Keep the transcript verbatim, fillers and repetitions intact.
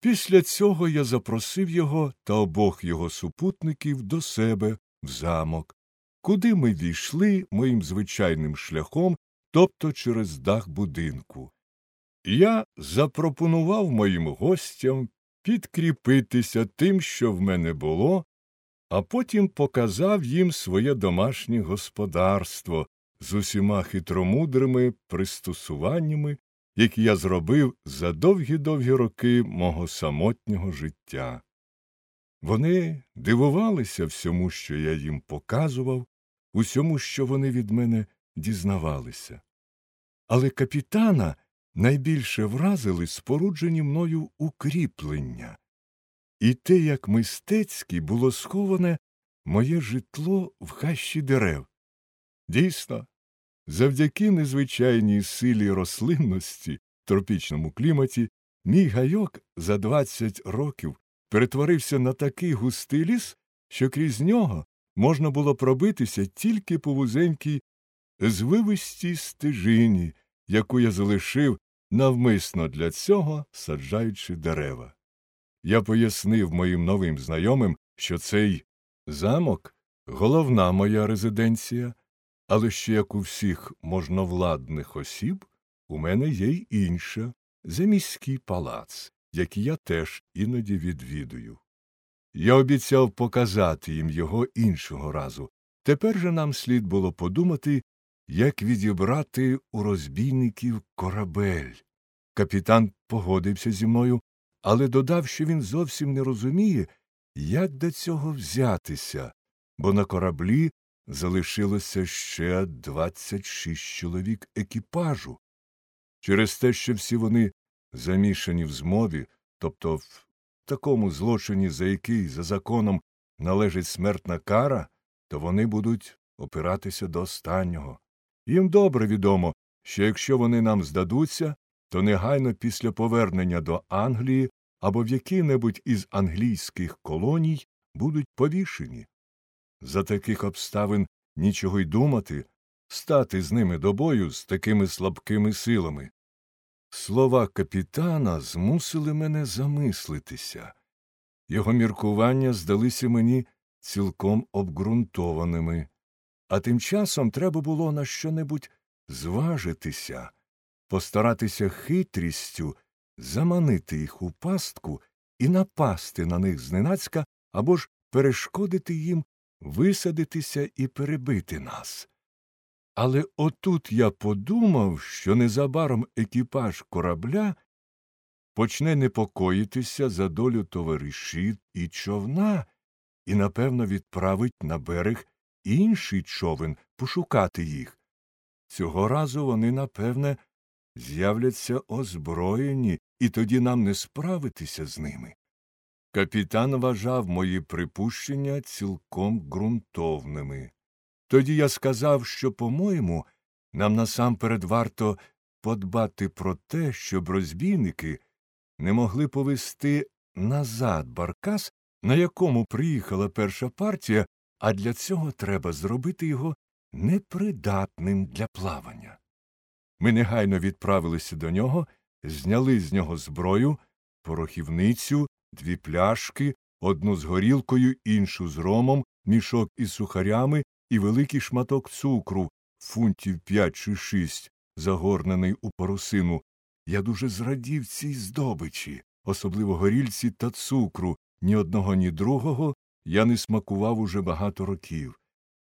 Після цього я запросив його та обох його супутників до себе в замок, куди ми війшли моїм звичайним шляхом, тобто через дах будинку. Я запропонував моїм гостям підкріпитися тим, що в мене було, а потім показав їм своє домашнє господарство з усіма хитромудрими пристосуваннями, які я зробив за довгі-довгі роки мого самотнього життя. Вони дивувалися всьому, що я їм показував, усьому, що вони від мене дізнавалися. Але капітана найбільше вразили споруджені мною укріплення, і те, як мистецьки було сховане моє житло в хащі дерев. Дійсно, завдяки незвичайній силі рослинності в тропічному кліматі мій гайок за двадцять років перетворився на такий густий ліс, що крізь нього можна було пробитися тільки по вузенькій звивистій стежині, яку я залишив навмисно для цього, саджаючи дерева. Я пояснив моїм новим знайомим, що цей замок – головна моя резиденція, але що, як у всіх можновладних осіб, у мене є й інша – заміський палац, який я теж іноді відвідую. Я обіцяв показати їм його іншого разу. Тепер же нам слід було подумати, як відібрати у розбійників корабель. Капітан погодився зі мною, але додав, що він зовсім не розуміє, як до цього взятися, бо на кораблі залишилося ще двадцять шість чоловік екіпажу. Через те, що всі вони замішані в змові, тобто в такому злочині, за який за законом належить смертна кара, то вони будуть опиратися до останнього. Їм добре відомо, що якщо вони нам здадуться, то негайно після повернення до Англії або в якій-небудь із англійських колоній будуть повішені. За таких обставин нічого й думати, стати з ними до бою з такими слабкими силами. Слова капітана змусили мене замислитися. Його міркування здалися мені цілком обґрунтованими. А тим часом треба було на що-небудь зважитися, постаратися хитрістю заманити їх у пастку і напасти на них зненацька, або ж перешкодити їм висадитися і перебити нас. Але отут я подумав, що незабаром екіпаж корабля почне непокоїтися за долю товаришів і човна і, напевно, відправить на берег інший човен пошукати їх. Цього разу вони, напевне, з'являться озброєні, і тоді нам не справитися з ними. Капітан вважав мої припущення цілком ґрунтовними. Тоді я сказав, що, по-моєму, нам насамперед варто подбати про те, щоб розбійники не могли повести назад баркас, на якому приїхала перша партія, а для цього треба зробити його непридатним для плавання. Ми негайно відправилися до нього, зняли з нього зброю, порохівницю, дві пляшки, одну з горілкою, іншу з ромом, мішок із сухарями і великий шматок цукру, фунтів п'ять чи шість, загорнений у парусину. Я дуже зрадів цій здобичі, особливо горільці та цукру. Ні одного, ні другого я не смакував уже багато років.